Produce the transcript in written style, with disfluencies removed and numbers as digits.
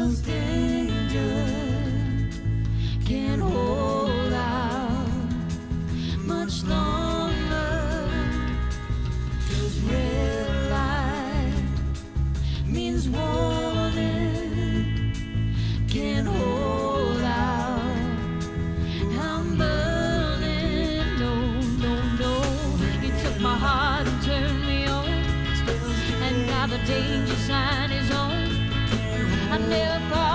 smells danger. Can't hold out much longer. 'Cause red light means warning. Can't hold out. I'm burning. No, no, no. You took my heart and turned me on. And now the danger sign is on. I never thought